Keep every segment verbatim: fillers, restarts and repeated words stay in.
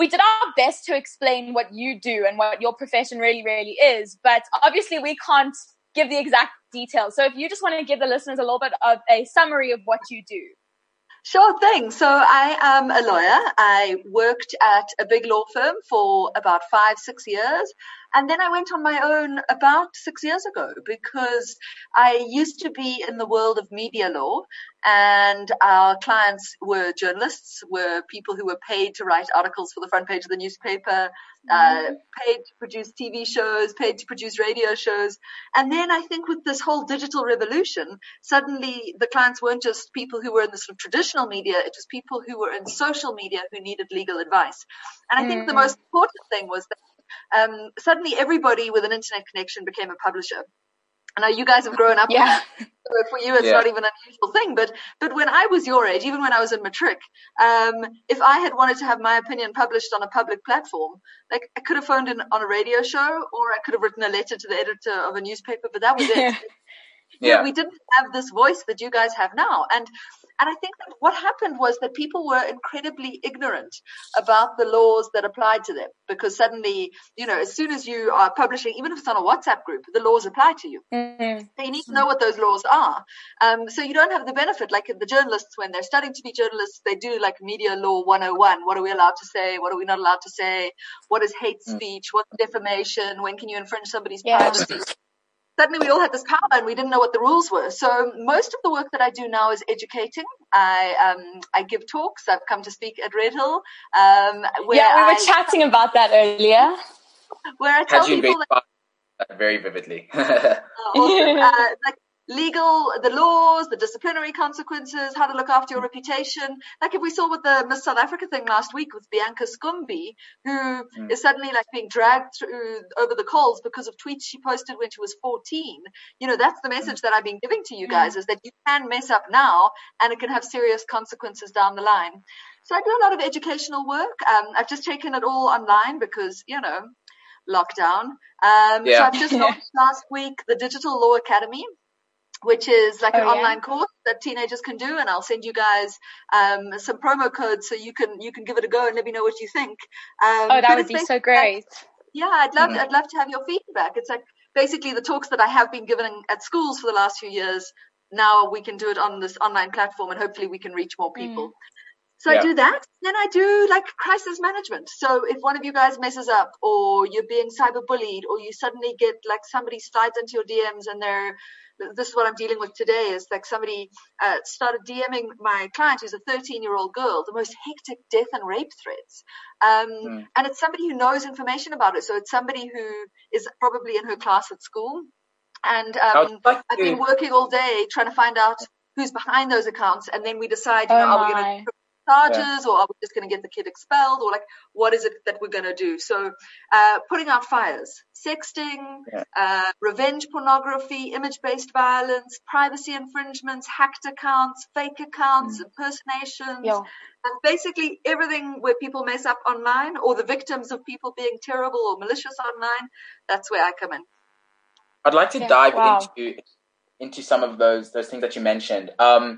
we did our best to explain what you do and what your profession really, really is. But obviously we can't give the exact details. So if you just want to give the listeners a little bit of a summary of what you do. Sure thing. So I am a lawyer. I worked at a big law firm for about five, six years. And then I went on my own about six years ago because I used to be in the world of media law, and our clients were journalists, were people who were paid to write articles for the front page of the newspaper, uh, paid to produce T V shows, paid to produce radio shows. And then I think with this whole digital revolution, suddenly the clients weren't just people who were in the sort of traditional media, it was people who were in social media who needed legal advice. And I think mm. the most important thing was that Um, suddenly everybody with an internet connection became a publisher. I know you guys have grown up yeah. with that. So for you, it's yeah. not even an unusual thing. But but when I was your age, even when I was in matric, um, if I had wanted to have my opinion published on a public platform, like I could have phoned in on a radio show, or I could have written a letter to the editor of a newspaper, but that was it. yeah. yeah, we didn't have this voice that you guys have now. And And I think that what happened was that people were incredibly ignorant about the laws that applied to them, because suddenly, you know, as soon as you are publishing, even if it's on a WhatsApp group, the laws apply to you. Mm-hmm. So you need to know what those laws are. Um, so you don't have the benefit, like the journalists, when they're studying to be journalists, they do like media law one oh one. What are we allowed to say? What are we not allowed to say? What is hate speech? What's defamation? When can you infringe somebody's yeah. privacy? Suddenly we all had this power and we didn't know what the rules were. So most of the work that I do now is educating. I um I give talks. I've come to speak at Red Hill. Um, where yeah, we were I, chatting about that earlier. Where I tell people that very vividly. awesome. uh, like legal, the laws, the disciplinary consequences, how to look after your reputation. Like if we saw with the Miss South Africa thing last week with Bianca Scumbi, who mm. is suddenly like being dragged through over the coals because of tweets she posted when she was fourteen. You know, that's the message mm. that I've been giving to you guys, mm. is that you can mess up now and it can have serious consequences down the line. So I do a lot of educational work. Um, I've just taken it all online because, you know, lockdown. Um, yeah. So I've just launched last week the Digital Law Academy, which is like oh, an yeah? online course that teenagers can do, and I'll send you guys um, some promo codes so you can you can give it a go and let me know what you think. Um, oh, that would be so great. Like, yeah, I'd love mm-hmm. I'd love to have your feedback. It's like basically the talks that I have been given at schools for the last few years. Now we can do it on this online platform, and hopefully we can reach more people. Mm. So yeah. I do that. Then I do like crisis management. So if one of you guys messes up, or you're being cyberbullied, or you suddenly get like somebody slides into your D Ms and they're, this is what I'm dealing with today, is like somebody uh, started DMing my client, who's a thirteen year old girl, the most hectic death and rape threats. Um, mm. And it's somebody who knows information about it. So it's somebody who is probably in her class at school. And um, like I've been working all day trying to find out who's behind those accounts. And then we decide, you oh know, my. are we going to charges, yeah. or are we just going to get the kid expelled, or like what is it that we're going to do? So uh putting out fires, sexting, yeah. uh revenge pornography, image-based violence, privacy infringements, hacked accounts, fake accounts, mm. impersonations, yeah. and basically everything where people mess up online, or the victims of people being terrible or malicious online. That's where I come in. I'd like to yeah. dive wow. into into some of those those things that you mentioned. um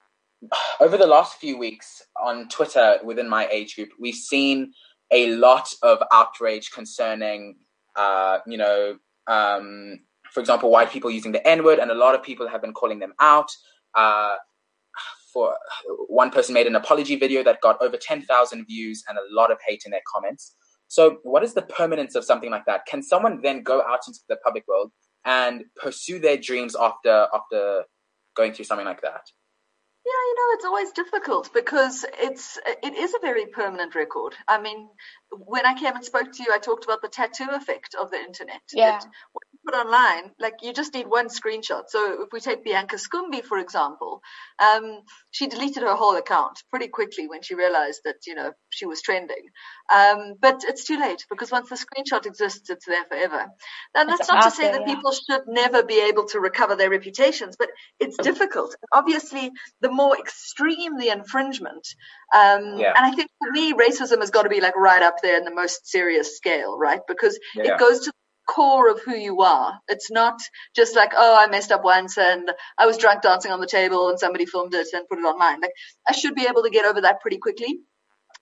Over the last few weeks on Twitter within my age group, we've seen a lot of outrage concerning, uh, you know, um, for example, white people using the N-word, and a lot of people have been calling them out. Uh, for one person made an apology video that got over ten thousand views and a lot of hate in their comments. So what is the permanence of something like that? Can someone then go out into the public world and pursue their dreams after after going through something like that? Yeah, you know, it's always difficult because it's it is a very permanent record. I mean, when I came and spoke to you, I talked about the tattoo effect of the internet. Yeah. That when you put online, like you just need one screenshot. So if we take Bianca Scumbi, for example, um, she deleted her whole account pretty quickly when she realized that, you know, she was trending. Um, but it's too late, because once the screenshot exists, it's there forever. And that's not to say that people should never be able to recover their reputations, but it's difficult. Obviously, the more extreme the infringement, um, yeah. and I think for me, racism has got to be like right up there in the most serious scale, right? Because yeah. it goes to the core of who you are. It's not just like, oh, I messed up once and I was drunk dancing on the table and somebody filmed it and put it online. Like, I should be able to get over that pretty quickly.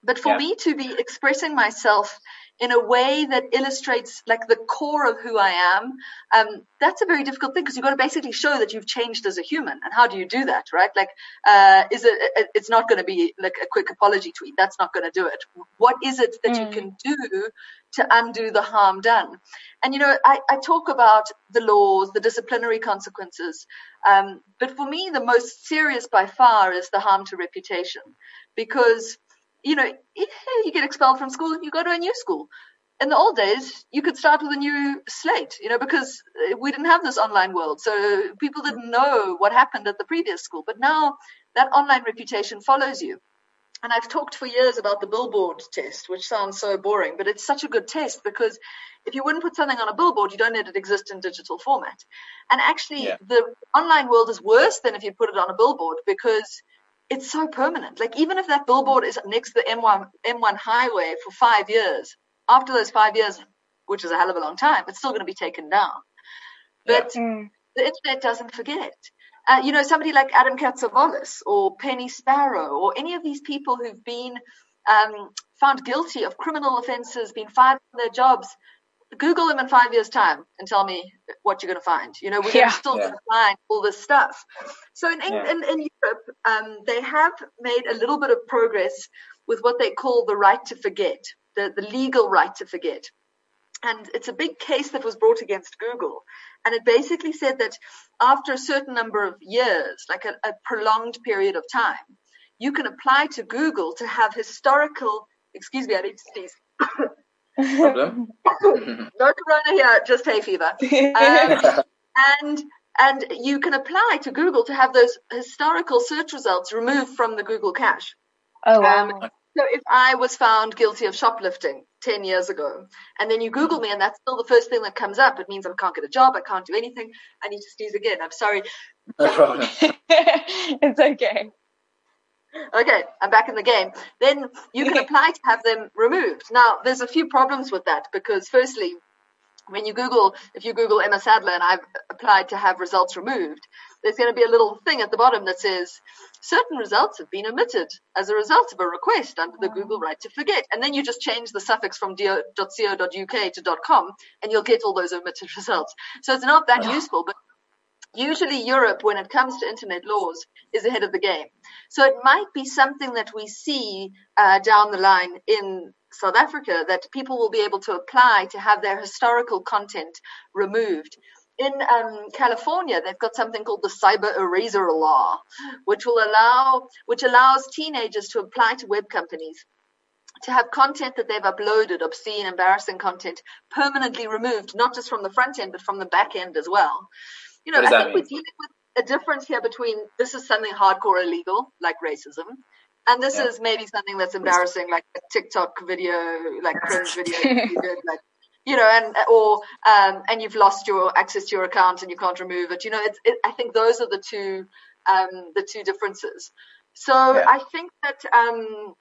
But for yeah. me to be expressing myself in a way that illustrates like the core of who I am, um, that's a very difficult thing because you've got to basically show that you've changed as a human. And how do you do that, right? Like, uh, is it, it's not going to be like a quick apology tweet. That's not going to do it. What is it that mm. you can do to undo the harm done? And, you know, I, I talk about the laws, the disciplinary consequences. Um, but for me, the most serious by far is the harm to reputation, because you know, if you get expelled from school, you go to a new school. In the old days, you could start with a new slate, you know, because we didn't have this online world. So people didn't know what happened at the previous school. But now that online reputation follows you. And I've talked for years about the billboard test, which sounds so boring, but it's such a good test because if you wouldn't put something on a billboard, you don't let it exist in digital format. And actually, yeah. the online world is worse than if you put it on a billboard because it's so permanent. Like even if that billboard is next to the M one M one highway for five years, after those five years, which is a hell of a long time, it's still going to be taken down. But yeah. the internet doesn't forget. Uh, you know, somebody like Adam Katsouvalis or Penny Sparrow or any of these people who've been um, found guilty of criminal offenses, been fired from their jobs, Google them in five years' time and tell me what you're going to find. You know, we're yeah. still yeah. going to find all this stuff. So in, yeah. in, in Europe, um, they have made a little bit of progress with what they call the right to forget, the, the legal right to forget. And it's a big case that was brought against Google. And it basically said that after a certain number of years, like a, a prolonged period of time, you can apply to Google to have historical, excuse me, I need to sneeze. Problem. No corona here, just hay fever. Um, and and you can apply to Google to have those historical search results removed from the Google cache. Oh, wow. Um, so if I was found guilty of shoplifting ten years ago, and then you Google me and that's still the first thing that comes up, it means I can't get a job, I can't do anything. I need to sneeze again. I'm sorry. No problem. It's okay. Okay, I'm back in the game. Then you can apply to have them removed. Now, there's a few problems with that because, firstly, when you Google, if you Google Emma Sadler and I've applied to have results removed, there's going to be a little thing at the bottom that says certain results have been omitted as a result of a request under the Google right to forget. And then you just change the suffix from .co.uk to .com and you'll get all those omitted results. So it's not that useful, but usually Europe, when it comes to internet laws, is ahead of the game. So it might be something that we see uh, down the line in South Africa, that people will be able to apply to have their historical content removed. In um, California, they've got something called the Cyber Eraser Law, which will allow, which allows teenagers to apply to web companies to have content that they've uploaded, obscene, embarrassing content, permanently removed, not just from the front end, but from the back end as well. You know, I think mean? we're dealing with a difference here between this is something hardcore illegal, like racism, and this yeah. is maybe something that's embarrassing, like a TikTok video, like cringe video, you did, like, you know, and or um, and you've lost your access to your account and you can't remove it. You know, it's, it, I think those are the two um, the two differences. So yeah. I think that um,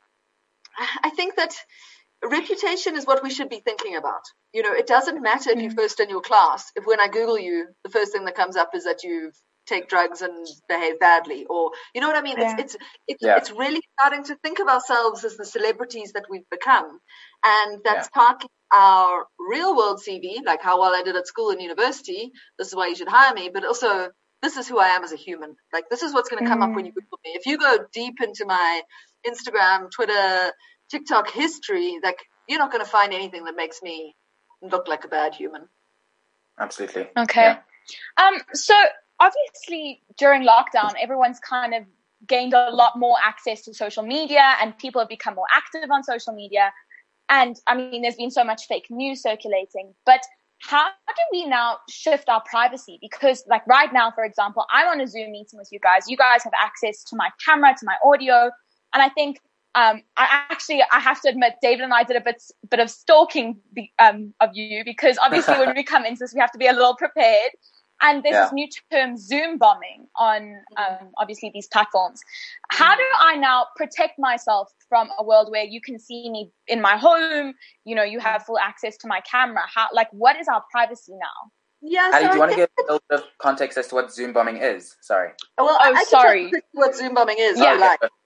I think that. Reputation is what we should be thinking about. You know, it doesn't matter if you're first in your class. If when I Google you, the first thing that comes up is that you take drugs and behave badly, or you know what I mean. Yeah. It's it's it's, yeah. it's really starting to think of ourselves as the celebrities that we've become, and that's yeah. partly our real world C V, like how well I did at school and university. This is why you should hire me, but also this is who I am as a human. Like this is what's going to come mm. up when you Google me. If you go deep into my Instagram, Twitter, TikTok history, like you're not going to find anything that makes me look like a bad human. Absolutely. Okay. Yeah. Um. So obviously during lockdown, everyone's kind of gained a lot more access to social media, and people have become more active on social media. And I mean, there's been so much fake news circulating. But how do we now shift our privacy? Because, like right now, for example, I'm on a Zoom meeting with you guys. You guys have access to my camera, to my audio, and I think. Um, I actually, I have to admit, David and I did a bit, bit of stalking be, um, of you because obviously when we come into this, we have to be a little prepared. And there's yeah. this new term, Zoom bombing, on um, obviously these platforms. How do I now protect myself from a world where you can see me in my home? You know, you have full access to my camera. How, like, what is our privacy now? Yeah, Ali, so do you want to give that... a little bit of context as to what Zoom bombing is? Sorry. Well, oh, I sorry. Can what Zoom bombing is. Yeah. Like.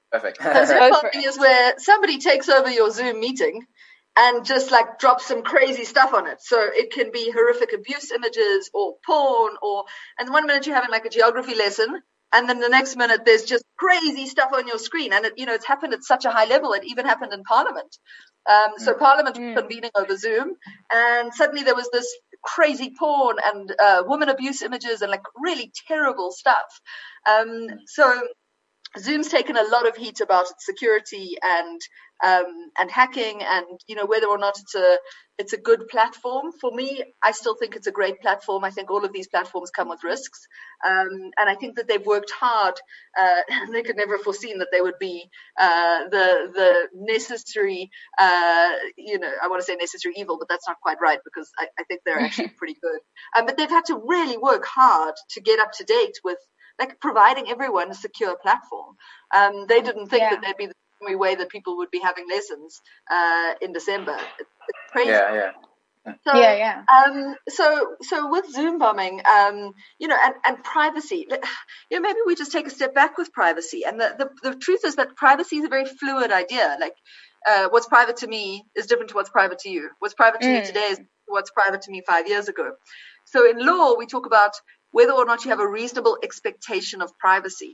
Perfect. So Zoom bombing is where somebody takes over your Zoom meeting and just like drops some crazy stuff on it. So it can be horrific abuse images or porn, or and one minute you're having like a geography lesson, and then the next minute there's just crazy stuff on your screen. And it, you know, it's happened at such a high level. It even happened in Parliament. Um, so mm. Parliament mm. was convening over Zoom, and suddenly there was this crazy porn and uh, woman abuse images and like really terrible stuff. Um, so Zoom's taken a lot of heat about its security and um, and hacking, and you know whether or not it's a it's a good platform. For me, I still think it's a great platform. I think all of these platforms come with risks, um, and I think that they've worked hard. Uh, they could never have foreseen that they would be uh, the the necessary, uh, you know, I want to say necessary evil, but that's not quite right because I, I think they're actually pretty good. Um, but they've had to really work hard to get up to date with, like, providing everyone a secure platform. Um, they didn't think yeah. that there'd be the only way that people would be having lessons uh, in December. It's, it's crazy. Yeah, yeah. So, yeah, yeah. Um, so, so with Zoom bombing, um, you know, and, and privacy, you know, maybe we just take a step back with privacy. And the, the, the truth is that privacy is a very fluid idea. Like, uh, what's private to me is different to what's private to you. What's private to mm. me today is what's private to me five years ago. So in law, we talk about whether or not you have a reasonable expectation of privacy.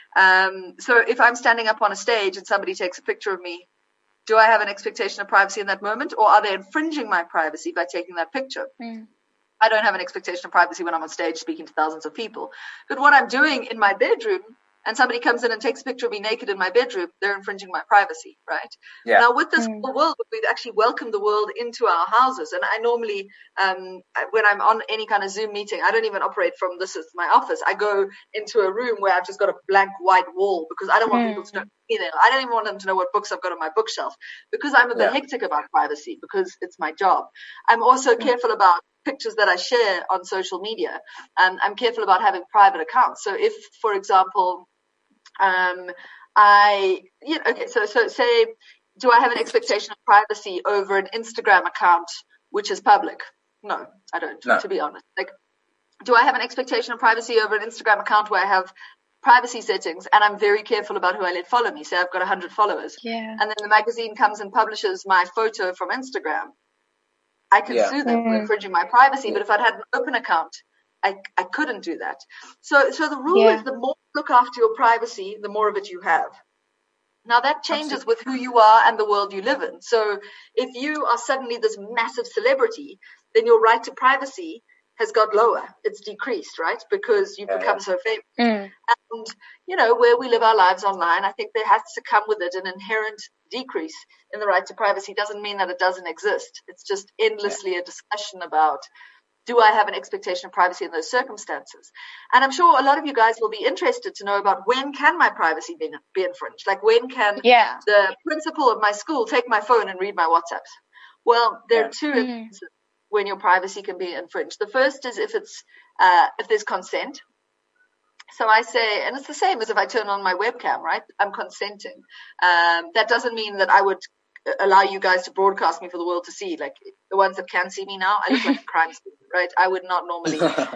Um, so if I'm standing up on a stage and somebody takes a picture of me, do I have an expectation of privacy in that moment, or are they infringing my privacy by taking that picture? Mm. I don't have an expectation of privacy when I'm on stage speaking to thousands of people. But what I'm doing in my bedroom, and somebody comes in and takes a picture of me naked in my bedroom, they're infringing my privacy, right? Yeah. Now, with this mm. whole world, we've actually welcomed the world into our houses. And I normally, um, when I'm on any kind of Zoom meeting, I don't even operate from this as my office. I go into a room where I've just got a blank white wall because I don't want mm. people to know me there. I don't even want them to know what books I've got on my bookshelf because I'm a bit yeah. hectic about privacy because it's my job. I'm also mm. careful about pictures that I share on social media. Um, I'm careful about having private accounts. So if, for example, um, I, you know, okay, so, so say, do I have an expectation of privacy over an Instagram account, which is public? No, I don't, no. to be honest. Like, do I have an expectation of privacy over an Instagram account where I have privacy settings and I'm very careful about who I let follow me? Say I've got one hundred followers. Yeah. And then the magazine comes and publishes my photo from Instagram. I can yeah. sue them for infringing my privacy, but if I'd had an open account, I, I couldn't do that. So so the rule yeah. is the more you look after your privacy, the more of it you have. Now that changes Absolutely. with who you are and the world you live in. So if you are suddenly this massive celebrity, then your right to privacy has got lower. It's decreased, right? Because you've yeah, become yeah. so famous. Mm. And, you know, where we live our lives online, I think there has to come with it an inherent decrease in the right to privacy. Doesn't mean that it doesn't exist. It's just endlessly yeah. a discussion about, do I have an expectation of privacy in those circumstances? And I'm sure a lot of you guys will be interested to know about when can my privacy be, be infringed? Like when can yeah. the principal of my school take my phone and read my WhatsApps? Well, there yeah. are two mm. instances when your privacy can be infringed. The first is if it's uh, if there's consent. So I say, and it's the same as if I turn on my webcam, right? I'm consenting. Um, that doesn't mean that I would allow you guys to broadcast me for the world to see. Like the ones that can see me now, I look like a crime scene, right? I would not normally.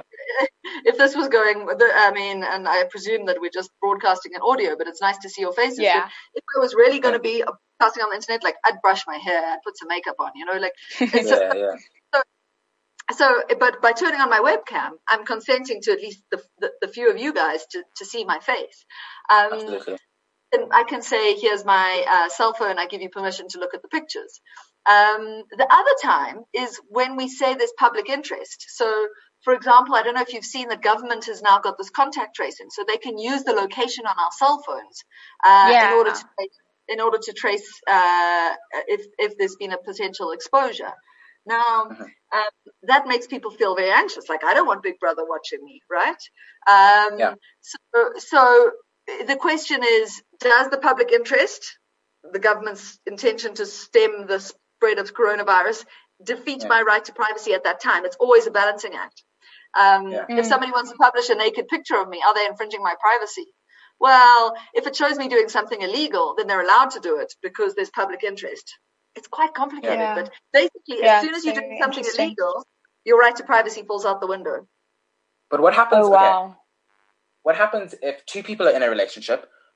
If this was going, I mean, and I presume that we're just broadcasting an audio, but it's nice to see your faces. Yeah. If I was really going to be broadcasting on the internet, like I'd brush my hair, I'd put some makeup on, you know, like. It's yeah, a, yeah. So, So, but by turning on my webcam, I'm consenting to at least the the, the few of you guys to, to see my face. Um, Absolutely. And I can say, here's my uh, cell phone. I give you permission to look at the pictures. Um, the other time is when we say there's public interest. So, for example, I don't know if you've seen that government has now got this contact tracing, so they can use the location on our cell phones uh, yeah. in order to in order to trace uh, if if there's been a potential exposure. Now, uh-huh. um, that makes people feel very anxious. Like, I don't want Big Brother watching me, right? Um, yeah. So, so the question is, does the public interest, the government's intention to stem the spread of coronavirus, defeat yeah. my right to privacy at that time? It's always a balancing act. Um, yeah. If somebody wants to publish a naked picture of me, are they infringing my privacy? Well, if it shows me doing something illegal, then they're allowed to do it because there's public interest. It's quite complicated, yeah. but basically, yeah, as soon as you do something illegal, your right to privacy falls out the window. But what happens? Oh, wow. Okay, what happens if two people are in a relationship?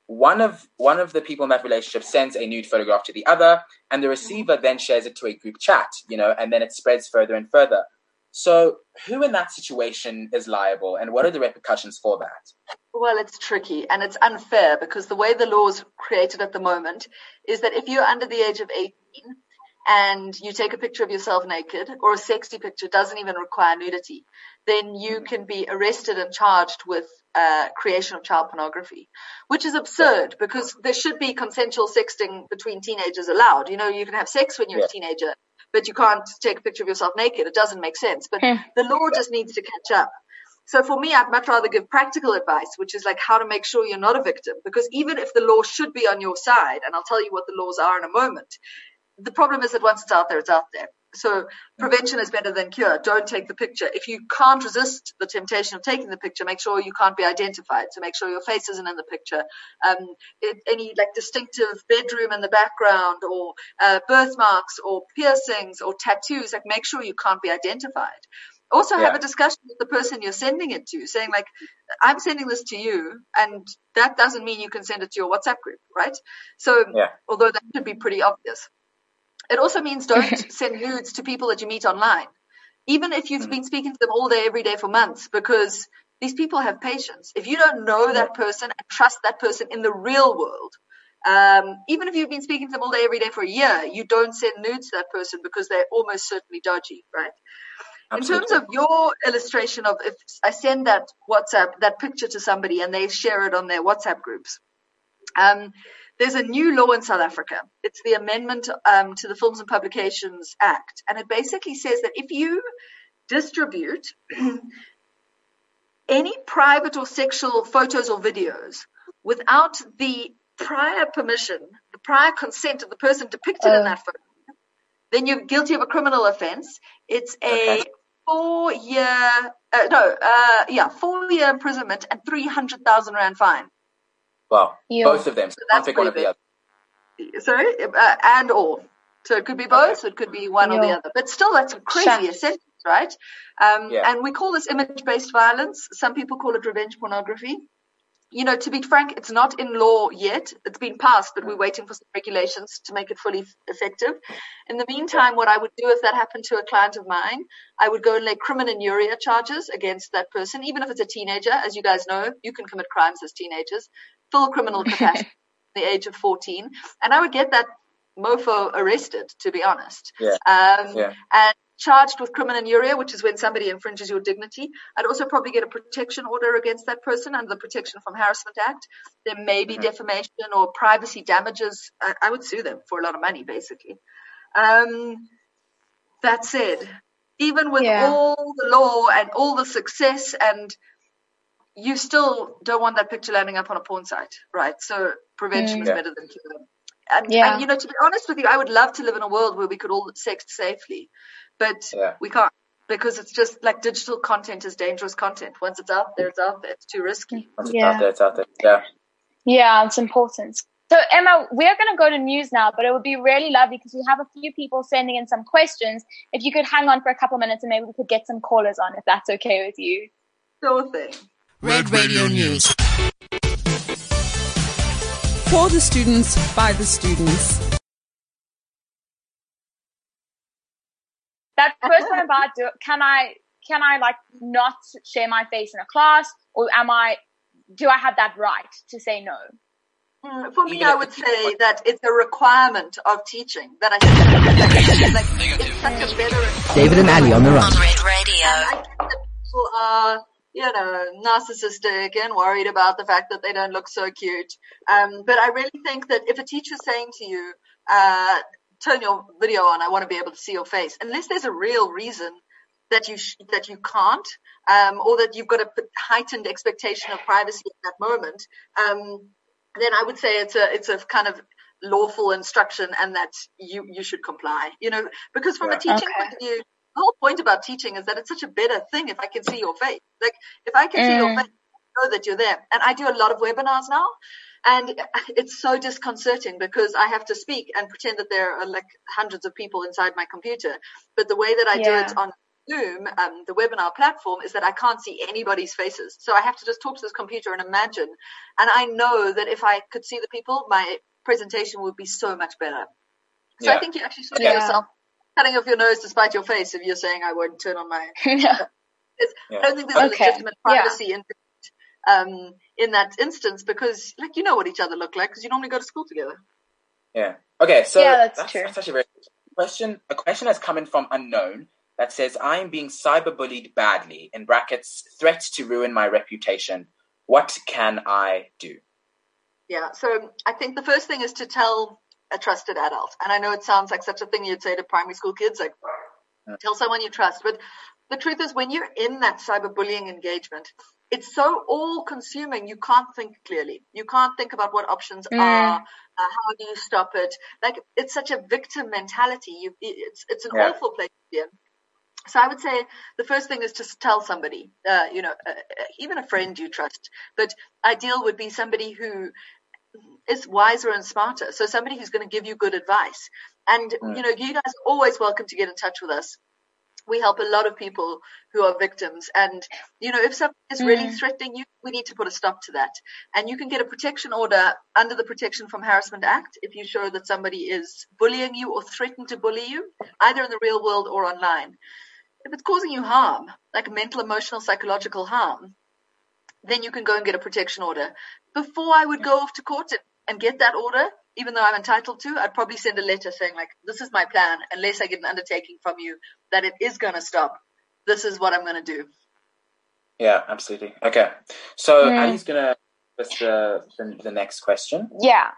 one of one of the people in that relationship sends a nude photograph to the other, and the receiver then shares it to a group chat, you know, and then it spreads further and further. So who in that situation is liable, and what are the repercussions for that? Well, it's tricky and it's unfair because the way the law is created at the moment is that if you're under the age of eighteen and you take a picture of yourself naked, or a sexy picture doesn't even require nudity, then you can be arrested and charged with uh, creation of child pornography, which is absurd because there should be consensual sexting between teenagers allowed. You know, you can have sex when you're yeah. a teenager, but you can't take a picture of yourself naked. It doesn't make sense. But the law just needs to catch up. So for me, I'd much rather give practical advice, which is like how to make sure you're not a victim. Because even if the law should be on your side, and I'll tell you what the laws are in a moment, the problem is that once it's out there, it's out there. So prevention is better than cure. Don't take the picture. If you can't resist the temptation of taking the picture, make sure you can't be identified. So make sure your face isn't in the picture. Um, it, any like distinctive bedroom in the background, or uh, birthmarks or piercings or tattoos, like make sure you can't be identified. Also have yeah. a discussion with the person you're sending it to, saying like, I'm sending this to you, and that doesn't mean you can send it to your WhatsApp group, right? So yeah. although that should be pretty obvious. It also means don't send nudes to people that you meet online, even if you've mm-hmm. been speaking to them all day, every day for months, because these people have patience. If you don't know that person and trust that person in the real world, um, even if you've been speaking to them all day, every day for a year, you don't send nudes to that person because they're almost certainly dodgy, right? Absolutely. In terms of your illustration of if I send that WhatsApp, that picture to somebody and they share it on their WhatsApp groups, um, there's a new law in South Africa. It's the amendment um, to the Films and Publications Act. And it basically says that if you distribute any private or sexual photos or videos without the prior permission, the prior consent of the person depicted uh. in that photo, then you're guilty of a criminal offense. It's a okay. four-year, uh, no, uh, yeah, four-year imprisonment and three hundred thousand rand fine. Wow, yeah. Both of them. So can't pick one of the other. Sorry, uh, and or. So it could be both, okay. so it could be one yeah. or the other. But still, that's a crazy sentence, right? Um, yeah. And we call this image-based violence. Some people call it revenge pornography. You know, to be frank, it's not in law yet. It's been passed, but we're waiting for some regulations to make it fully effective. In the meantime, what I would do if that happened to a client of mine, I would go and lay criminal charges against that person, even if it's a teenager. As you guys know, you can commit crimes as teenagers, full criminal capacity at the age of fourteen. And I would get that mofo arrested, to be honest. Yeah. Um, yeah. And charged with criminaluria, which is when somebody infringes your dignity. I'd also probably get a protection order against that person under the Protection from Harassment Act. There may be mm-hmm. defamation or privacy damages. I, I would sue them for a lot of money, basically. Um, that said, even with yeah. all the law and all the success, and you still don't want that picture landing up on a porn site, right? So prevention mm. is yeah. better than cure. And, yeah. and, you know, to be honest with you, I would love to live in a world where we could all sext safely. But yeah. we can't, because it's just like digital content is dangerous content. Once it's out there, it's out there. It's too risky. Once yeah. it's out there, it's out there. Yeah. Yeah, it's important. So, Emma, we're going to go to news now, but it would be really lovely because we have a few people sending in some questions. If you could hang on for a couple minutes and maybe we could get some callers on, if that's okay with you. Sure thing. Red Radio News. For the students, by the students. That first one about, do, can I, can I like not share my face in a class, or am I, do I have that right to say no? Mm, for me, I would say that it's a requirement of teaching that I think like, it's such a better. David and Ali on the run. On Red Radio. I get that people are, you know, narcissistic and worried about the fact that they don't look so cute. Um, but I really think that if a teacher's saying to you, uh, turn your video on, I want to be able to see your face, unless there's a real reason that you sh- that you can't, um, or that you've got a heightened expectation of privacy at that moment, um, then I would say it's a it's a kind of lawful instruction, and that you you should comply. You know, because from yeah. a teaching okay. point of view, the whole point about teaching is that it's such a better thing if I can see your face. Like if I can mm. see your face, I know that you're there. And I do a lot of webinars now. And it's so disconcerting because I have to speak and pretend that there are like hundreds of people inside my computer. But the way that I yeah. do it on Zoom, um, the webinar platform, is that I can't see anybody's faces. So I have to just talk to this computer and imagine. And I know that if I could see the people, my presentation would be so much better. So yeah. I think you actually shooting yeah. yourself, cutting off your nose to spite your face if you're saying I won't turn on my... yeah. I don't think there's okay. a legitimate privacy yeah. in um, in that instance because, like, you know what each other look like because you normally go to school together. Yeah. Okay, so yeah, that's, that's, true. that's actually very good. Question, a question has come in from Unknown that says, I am being cyberbullied badly, in brackets, threat to ruin my reputation. What can I do? Yeah, so I think the first thing is to tell a trusted adult. And I know it sounds like such a thing you'd say to primary school kids, like yeah. tell someone you trust. But the truth is when you're in that cyberbullying engagement, it's so all-consuming, you can't think clearly. You can't think about what options mm. are, uh, how do you stop it. Like, it's such a victim mentality. You, it's it's an yeah. awful place to be in. So I would say the first thing is to tell somebody, uh, you know, uh, even a friend you trust. But ideal would be somebody who is wiser and smarter. So somebody who's going to give you good advice. And, mm. you know, you guys are always welcome to get in touch with us. We help a lot of people who are victims. And, you know, if somebody is really mm. threatening you, we need to put a stop to that. And you can get a protection order under the Protection from Harassment Act if you show that somebody is bullying you or threatened to bully you, either in the real world or online. If it's causing you harm, like mental, emotional, psychological harm, then you can go and get a protection order. Before I would go off to court and get that order, even though I'm entitled to, I'd probably send a letter saying, like, this is my plan, unless I get an undertaking from you that it is going to stop. This is what I'm going to do. Yeah, absolutely. Okay. So mm. Annie's going to give us the, the, the next question. Yeah.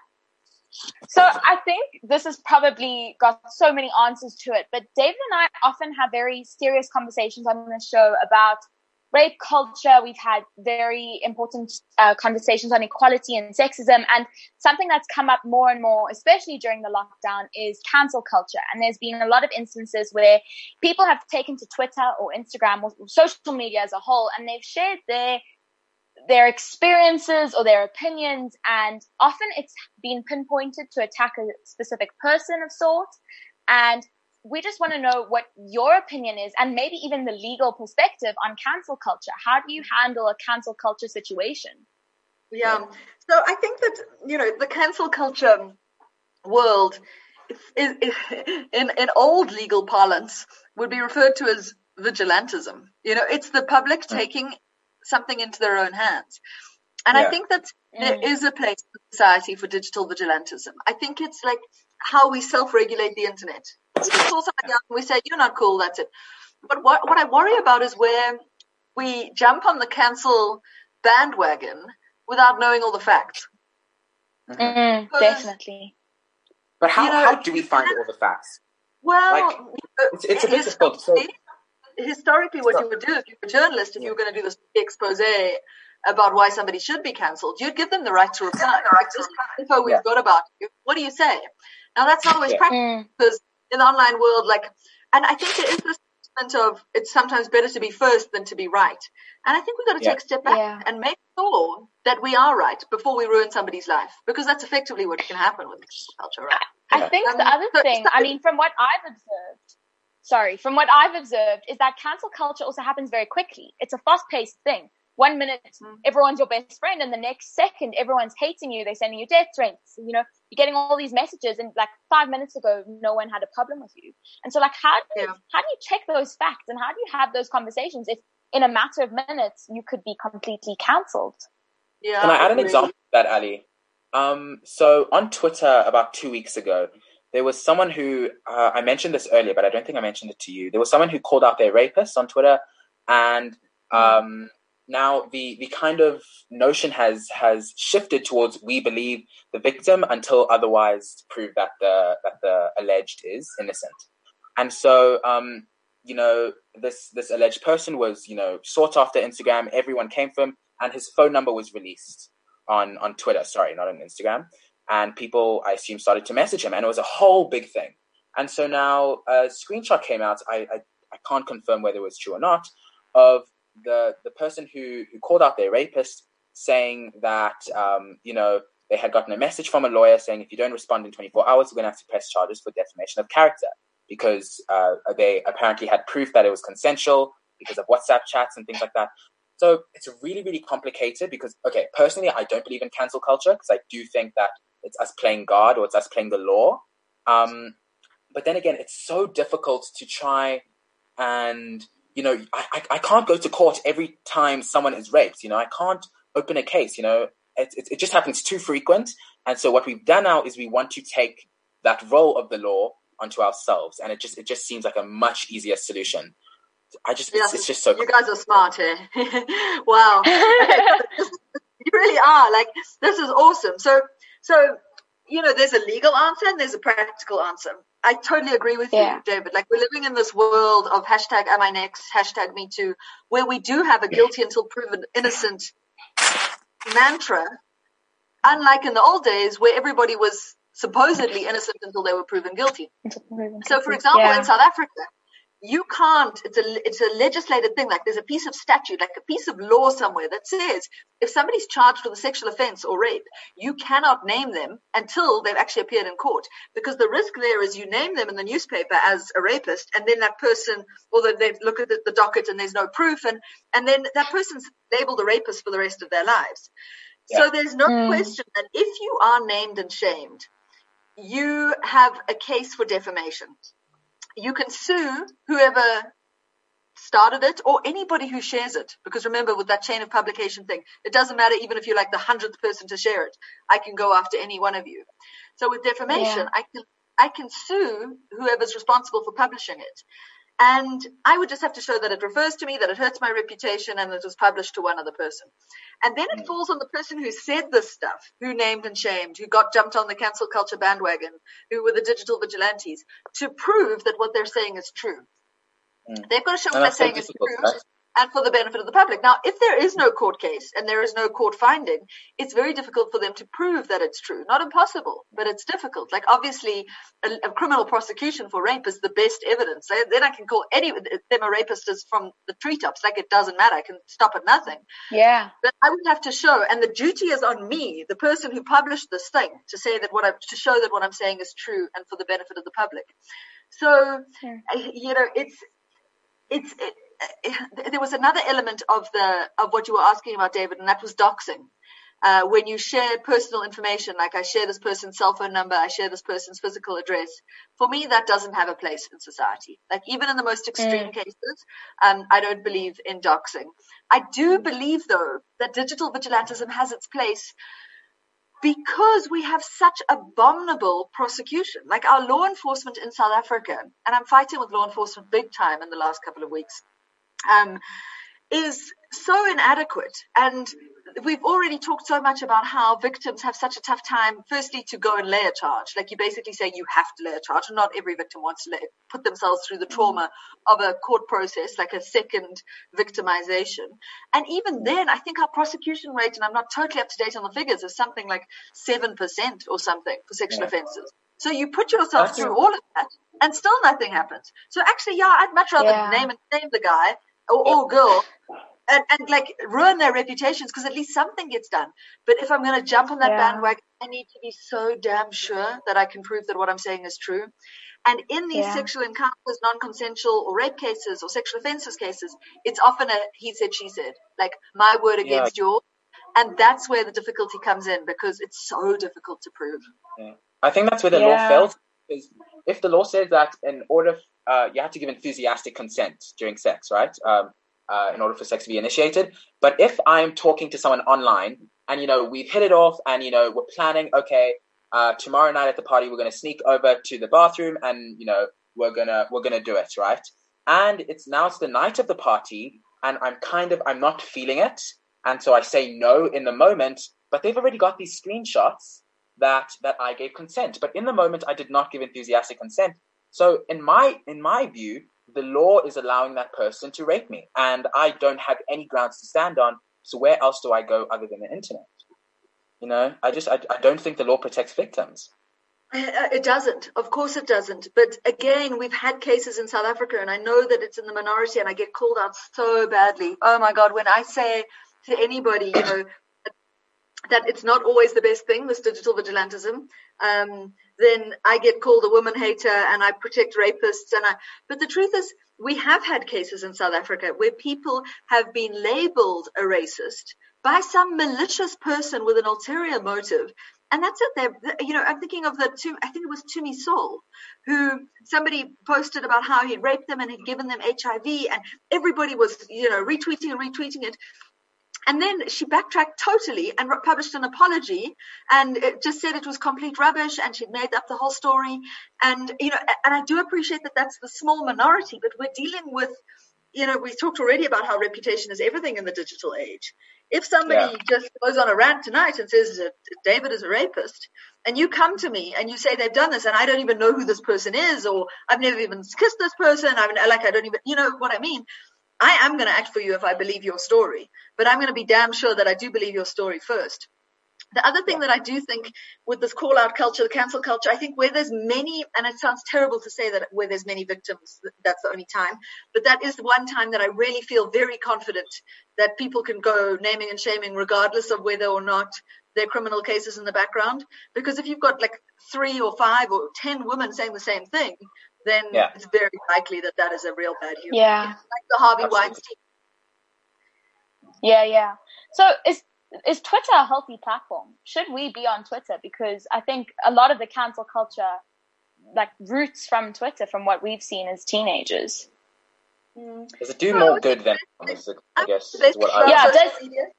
So I think this has probably got so many answers to it, but David and I often have very serious conversations on this show about rape culture. We've had very important uh, conversations on equality and sexism. And something that's come up more and more, especially during the lockdown, is cancel culture. And there's been a lot of instances where people have taken to Twitter or Instagram or social media as a whole, and they've shared their their experiences or their opinions. And often it's been pinpointed to attack a specific person of sort. And we just want to know what your opinion is and maybe even the legal perspective on cancel culture. How do you handle a cancel culture situation? Yeah. So I think that, you know, the cancel culture world is, is, in, in old legal parlance would be referred to as vigilantism. You know, it's the public taking something into their own hands. And yeah. I think that there mm. is a place in society for digital vigilantism. I think it's like how we self-regulate the internet. We just call somebody out and we say, you're not cool, that's it. But what, what I worry about is where we jump on the cancel bandwagon without knowing all the facts. Mm-hmm. Mm, definitely. But how, you know, how do we find all the facts? Well, like, it's, it's a bit difficult. So, historically, what so, you would do if you were a journalist, if you were going to do this expose about why somebody should be cancelled, you'd give them the right to reply. Like, this info we've yeah. got about you. What do you say? Now, that's not always yeah. practical because in the online world, like, and I think there is this sentiment of it's sometimes better to be first than to be right. And I think we've got to yeah. take a step back yeah. and make sure that we are right before we ruin somebody's life, because that's effectively what can happen with culture, right? I, I think um, the other so, thing, so, I mean, from what I've observed, sorry, from what I've observed is that cancel culture also happens very quickly. It's a fast-paced thing. One minute, mm. everyone's your best friend, and the next second, everyone's hating you. They're sending you death threats. You know, you're getting all these messages, and like five minutes ago, no one had a problem with you. And so, like, how do you, yeah. how do you check those facts, and how do you have those conversations if, in a matter of minutes, you could be completely cancelled? Yeah. Can I add an example to that, Ali? Um, so on Twitter about two weeks ago, there was someone who uh, I mentioned this earlier, but I don't think I mentioned it to you. There was someone who called out their rapist on Twitter, and um. Mm. Now, the, the kind of notion has has shifted towards we believe the victim until otherwise proved that the that the alleged is innocent. And so, um, you know, this this alleged person was, you know, sought after Instagram. Everyone came for him, and his phone number was released on, on Twitter. Sorry, not on Instagram. And people, I assume, started to message him, and it was a whole big thing. And so now a screenshot came out. I I, I can't confirm whether it was true or not, of the the person who, who called out their rapist saying that, um, you know, they had gotten a message from a lawyer saying if you don't respond in twenty-four hours, we're going to have to press charges for defamation of character. because uh, they apparently had proof that it was consensual because of WhatsApp chats and things like that. So it's really, really complicated because, okay, personally, I don't believe in cancel culture because I do think that it's us playing God or it's us playing the law. Um, but then again, it's so difficult to try and, you know, I, I, I can't go to court every time someone is raped. You know, I can't open a case, you know, it, it, it just happens too frequent. And so what we've done now is we want to take that role of the law onto ourselves. And it just, it just seems like a much easier solution. I just, yes, it's, it's just so. You guys are smart here. Wow. You really are. Like, this is awesome. So, so, you know, there's a legal answer and there's a practical answer. I totally agree with yeah. you, David. Like, we're living in this world of hashtag am I next, hashtag me too, where we do have a guilty until proven innocent mantra, unlike in the old days where everybody was supposedly innocent until they were proven guilty. So, for example, yeah. in South Africa, you can't, it's a, it's a legislated thing, like there's a piece of statute, like a piece of law somewhere that says if somebody's charged with a sexual offense or rape, you cannot name them until they've actually appeared in court. Because the risk there is you name them in the newspaper as a rapist, and then that person, or they look at the, the docket and there's no proof, and, and then that person's labeled a rapist for the rest of their lives. Yeah. So there's no mm. question that if you are named and shamed, you have a case for defamation. You can sue whoever started it or anybody who shares it. Because remember, with that chain of publication thing, it doesn't matter even if you're like the hundredth person to share it. I can go after any one of you. So with defamation, yeah. I can I can sue whoever's responsible for publishing it. And I would just have to show that it refers to me, that it hurts my reputation, and it was published to one other person. And then it falls on the person who said this stuff, who named and shamed, who got jumped on the cancel culture bandwagon, who were the digital vigilantes, to prove that what they're saying is true. Mm. They've got to show what they're saying is true, right? And for the benefit of the public. Now, if there is no court case and there is no court finding, it's very difficult for them to prove that it's true. Not impossible, but it's difficult. Like, obviously, a, a criminal prosecution for rape is the best evidence. Then I can call any them a rapist is from the treetops. Like, it doesn't matter. I can stop at nothing. Yeah. But I would have to show, and the duty is on me, the person who published this thing, to say that what I to show that what I'm saying is true and for the benefit of the public. So, sure. you know, it's it's. It, there was another element of the of what you were asking about, David, and that was doxing. Uh, when you share personal information, like I share this person's cell phone number, I share this person's physical address, for me, that doesn't have a place in society. Like, even in the most extreme mm. cases, um, I don't believe in doxing. I do believe, though, that digital vigilantism has its place because we have such abominable prosecution. Like, our law enforcement in South Africa, and I'm fighting with law enforcement big time in the last couple of weeks, Um, is so inadequate. And we've already talked so much about how victims have such a tough time, firstly, to go and lay a charge. Like, you basically say you have to lay a charge, and not every victim wants to lay, put themselves through the trauma of a court process, like a second victimization. And even then, I think our prosecution rate, and I'm not totally up to date on the figures, is something like seven percent or something for sexual yeah. offenses. So you put yourself That's through all of that, and still nothing happens. So actually, yeah, I'd much rather yeah. name and name the guy or, or girl and, and like ruin their reputations, because at least something gets done. But if I'm going to jump on that yeah. bandwagon, I need to be so damn sure that I can prove that what I'm saying is true. And in these yeah. sexual encounters, non-consensual or rape cases or sexual offences cases, it's often a he said, she said, like my word against yeah. yours. And that's where the difficulty comes in, because it's so difficult to prove. Yeah. I think that's where the yeah. law fails. Because if the law says that in order, uh, you have to give enthusiastic consent during sex, right? Um, uh, in order for sex to be initiated. But if I'm talking to someone online and, you know, we've hit it off and, you know, we're planning, okay, uh, tomorrow night at the party, we're going to sneak over to the bathroom and, you know, we're going to, we're going to do it, right? And it's now it's the night of the party and I'm kind of, I'm not feeling it. And so I say no in the moment, but they've already got these screenshots that that I gave consent. But in the moment, I did not give enthusiastic consent. So in my in my view, the law is allowing that person to rape me. And I don't have any grounds to stand on. So where else do I go other than the internet? You know, I just, I, I don't think the law protects victims. It doesn't. Of course it doesn't. But again, we've had cases in South Africa, and I know that it's in the minority, and I get called out so badly. Oh my God, when I say to anybody, you know, that it's not always the best thing, this digital vigilantism. Um, then I get called a woman hater and I protect rapists. And I, but the truth is, we have had cases in South Africa where people have been labeled a racist by some malicious person with an ulterior motive. And that's it. They're, you know, I'm thinking of the two, I think it was Tumi Sol, who somebody posted about how he'd raped them and he'd given them H I V, and everybody was, you know, retweeting and retweeting it. And then she backtracked totally and published an apology, and it just said it was complete rubbish and she'd made up the whole story. And, you know, and I do appreciate that that's the small minority, but we're dealing with, you know, we talked already about how reputation is everything in the digital age. If somebody yeah. just goes on a rant tonight and says that David is a rapist, and you come to me and you say they've done this and I don't even know who this person is, or I've never even kissed this person, I'm like, I don't even, you know what I mean? I am going to act for you if I believe your story, but I'm going to be damn sure that I do believe your story first. The other thing that I do think with this call-out culture, the cancel culture, I think where there's many, and it sounds terrible to say that where there's many victims, that's the only time, but that is the one time that I really feel very confident that people can go naming and shaming regardless of whether or not there are criminal cases in the background. Because if you've got like three or five or ten women saying the same thing, then yeah. it's very likely that that is a real bad human. Yeah. It's like the Harvey Absolutely. Weinstein. Yeah, yeah. So is is Twitter a healthy platform? Should we be on Twitter? Because I think a lot of the cancel culture, like, roots from Twitter, from what we've seen as teenagers. Mm. Does it do no, more good than harm, I guess, is what I yeah, would does,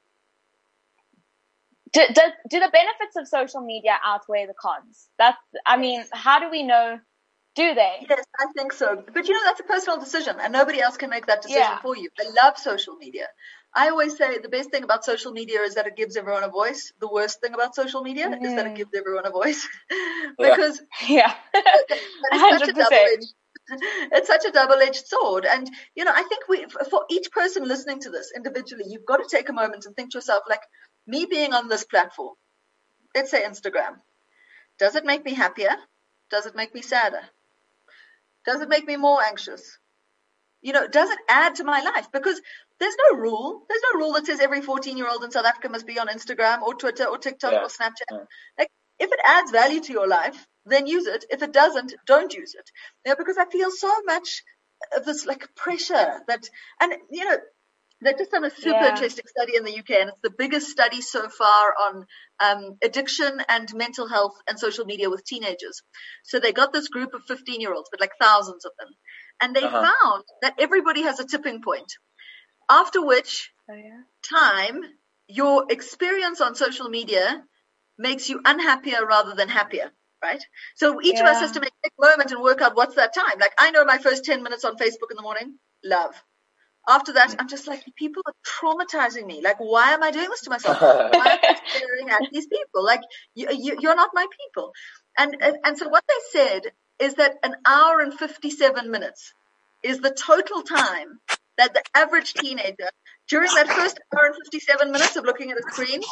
do, does, do the benefits of social media outweigh the cons? That, I mean, how do we know? Do they? Yes, I think so. But, you know, that's a personal decision, and nobody else can make that decision yeah. for you. I love social media. I always say the best thing about social media is that it gives everyone a voice. The worst thing about social media mm. is that it gives everyone a voice. because yeah, it's, such a double-edged, it's such a double-edged sword. And, you know, I think we, for each person listening to this individually, you've got to take a moment and think to yourself, like, me being on this platform, let's say Instagram, does it make me happier? Does it make me sadder? Does it make me more anxious? You know, does it add to my life? Because there's no rule. There's no rule that says every fourteen-year-old in South Africa must be on Instagram or Twitter or TikTok yeah. or Snapchat. Yeah. Like, if it adds value to your life, then use it. If it doesn't, don't use it. You know, because I feel so much of this, like, pressure that, and, you know, they just done a super yeah. interesting study in the U K, and it's the biggest study so far on um, addiction and mental health and social media with teenagers. So they got this group of fifteen-year-olds, but like thousands of them. And they uh-huh. found that everybody has a tipping point, after which oh, yeah. time your experience on social media makes you unhappier rather than happier, right? So each yeah. of us has to make a moment and work out what's that time. Like, I know my first ten minutes on Facebook in the morning, love. After that, I'm just like, people are traumatizing me. Like, why am I doing this to myself? Why am I staring at these people? Like, you, you, you're not my people. And, and and so what they said is that an hour and fifty-seven minutes is the total time that the average teenager, during that first hour and fifty-seven minutes of looking at a screen,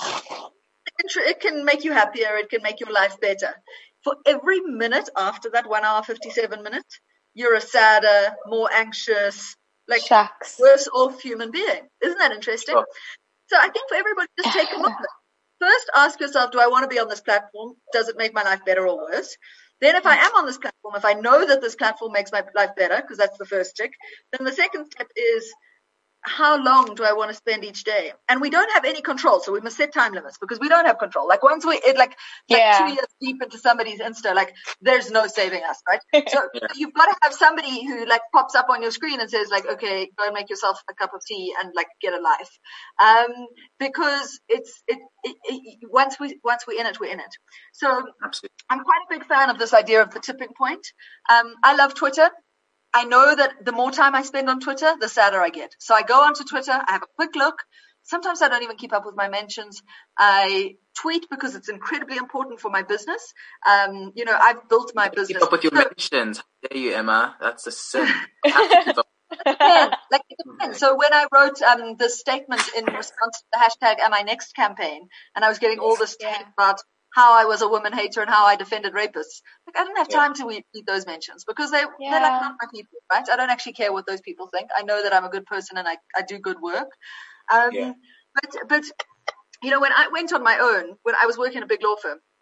it can, it can make you happier. It can make your life better. For every minute after that one hour, fifty-seven minutes, you're a sadder, more anxious, like Shucks. worse off human being. Isn't that interesting? Oh. So I think for everybody, just take a moment. First, ask yourself, do I want to be on this platform? Does it make my life better or worse? Then if I am on this platform, if I know that this platform makes my life better, because that's the first tick, then the second step is, how long do I want to spend each day? And we don't have any control, so we must set time limits, because we don't have control. Like, once we, it like, like yeah. two years deep into somebody's Insta, like, there's no saving us, right? So yeah. you've got to have somebody who, like, pops up on your screen and says, like, okay, go and make yourself a cup of tea and, like, get a life. Um, because it's, it, it, it, once we, once we're in it, we're in it. So Absolutely. I'm quite a big fan of this idea of the tipping point. Um, I love Twitter. I know that the more time I spend on Twitter, the sadder I get. So I go onto Twitter, I have a quick look. Sometimes I don't even keep up with my mentions. I tweet because it's incredibly important for my business. Um, you know, I've built my business. Keep up with your so, mentions. How dare you, Emma? That's a sin. You have to keep up. It depends. Like, it depends. So when I wrote um, this statement in response to the hashtag Am I Next campaign, and I was getting all this yeah. about how I was a woman hater and how I defended rapists. Like, I didn't have time yeah. to read those mentions, because they, yeah. they're like not my people, right? I don't actually care what those people think. I know that I'm a good person and I, I do good work. Um, yeah. But, but, you know, when I went on my own, when I was working in a big law firm,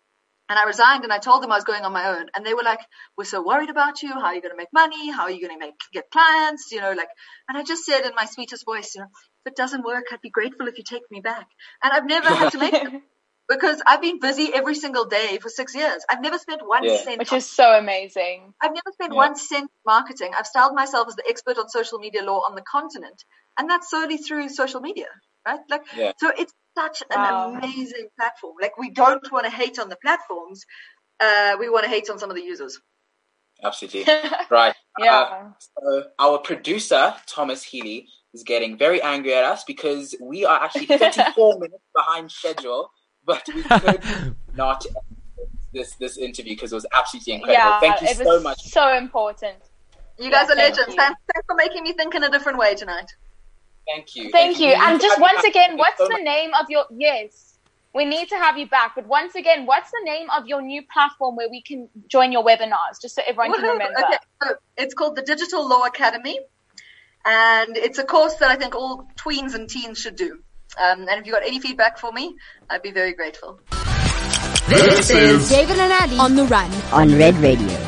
And I resigned and I told them I was going on my own. And they were like, we're so worried about you. How are you going to make money? How are you going to make get clients? You know, like, and I just said in my sweetest voice, you know, if it doesn't work, I'd be grateful if you take me back. And I've never had to make them because I've been busy every single day for six years. I've never spent one yeah. cent. Which is so amazing. I've never spent yeah. one cent marketing. I've styled myself as the expert on social media law on the continent. And that's solely through social media, right? Like, yeah. so it's such an wow. amazing platform. Like, we don't want to hate on the platforms. Uh, we want to hate on some of the users. Absolutely. Right. yeah. Uh, so our producer, Thomas Healy, is getting very angry at us because we are actually thirty-four minutes behind schedule, but we could not end this, this interview because it was absolutely incredible. Yeah, Thank you it was so much. so important. You guys yeah, are legends. you. Thanks, thanks for making me think in a different way tonight. Thank you. Thank, Thank you. And just once again, what's so the name of your, yes, we need to have you back. But once again, what's the name of your new platform where we can join your webinars, just so everyone Woo-hoo. can remember? Okay, so it's called the Digital Law Academy. And it's a course that I think all tweens and teens should do. Um, and if you've got any feedback for me, I'd be very grateful. This is David and Addy on the Run on Red Radio.